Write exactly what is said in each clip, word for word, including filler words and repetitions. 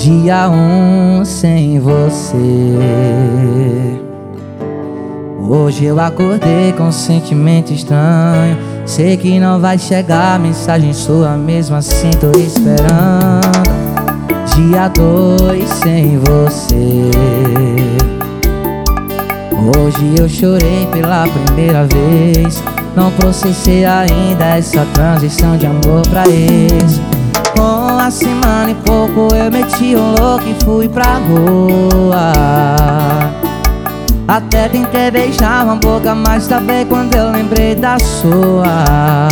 Dia um sem você. Hoje eu acordei com um sentimento estranho. Sei que não vai chegar mensagem sua, mesmo assim tô esperando. Dia dois sem você. Hoje eu chorei pela primeira vez. Não processei ainda essa transição de amor pra ex. Com uma semana e pouco eu meti um louco e fui pra rua. Até tentei beijar uma boca, mas também quando eu lembrei da sua.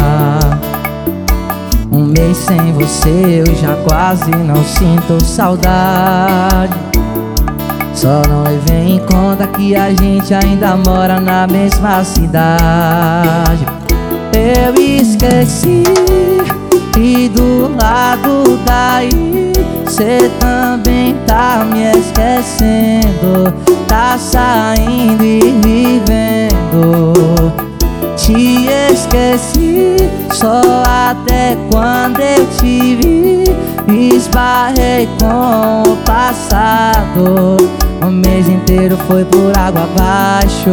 Um mês sem você eu já quase não sinto saudade. Só não levei em conta que a gente ainda mora na mesma cidade. Eu esqueci e do lado daí cê também tá me esquecendo. Tá saindo e vivendo. Te esqueci só até quando eu te vi. Esbarrei com o passado. O mês inteiro foi por água abaixo.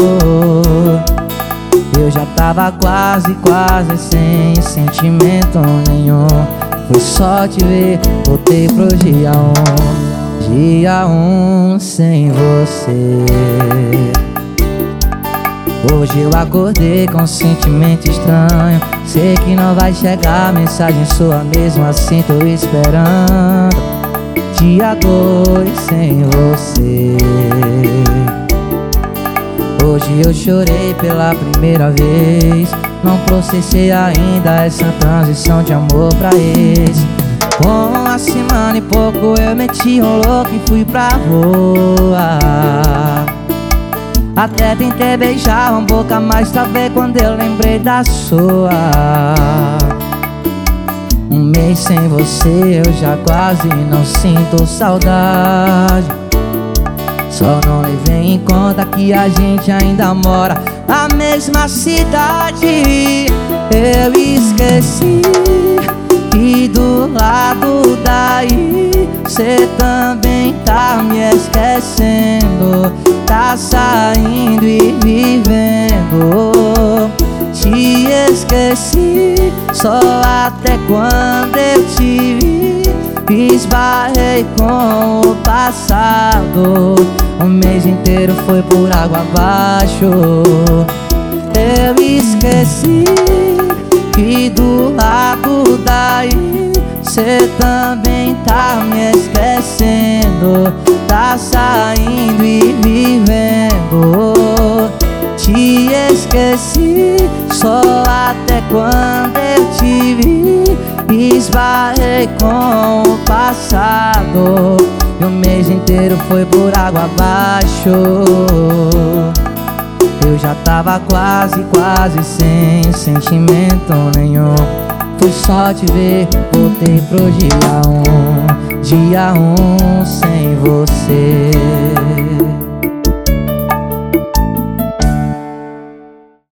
Eu já tava quase, quase sem sentimento nenhum. Foi só te ver, voltei pro dia um. Dia um sem você. Hoje eu acordei com um sentimento estranho. Sei que não vai chegar mensagem sua, mesmo assim tô esperando. Dia dois sem você. Hoje eu chorei pela primeira vez. Não processei ainda essa transição de amor pra ex. Com uma semana e pouco eu meti um louco e fui pra rua. Até tentei beijar uma boca, mas talvez quando eu lembrei da sua. Um mês sem você eu já quase não sinto saudade. Só não levei em conta que a gente ainda mora na mesma cidade. Eu esqueci e do lado daí cê também tá me esquecendo. Tá saindo e vivendo. Te esqueci só até quando eu te vi. Esbarrei com o passado. O mês inteiro foi por água abaixo. Eu esqueci que do lado daí cê também tá me esquecendo. Tá saindo e vivendo. Te esqueci só até quando eu te vi. Esbarrei com o passado. E o mês inteiro foi por água abaixo. Eu já tava quase, quase sem sentimento nenhum. Foi só te ver, voltei pro dia um. Dia um sem você.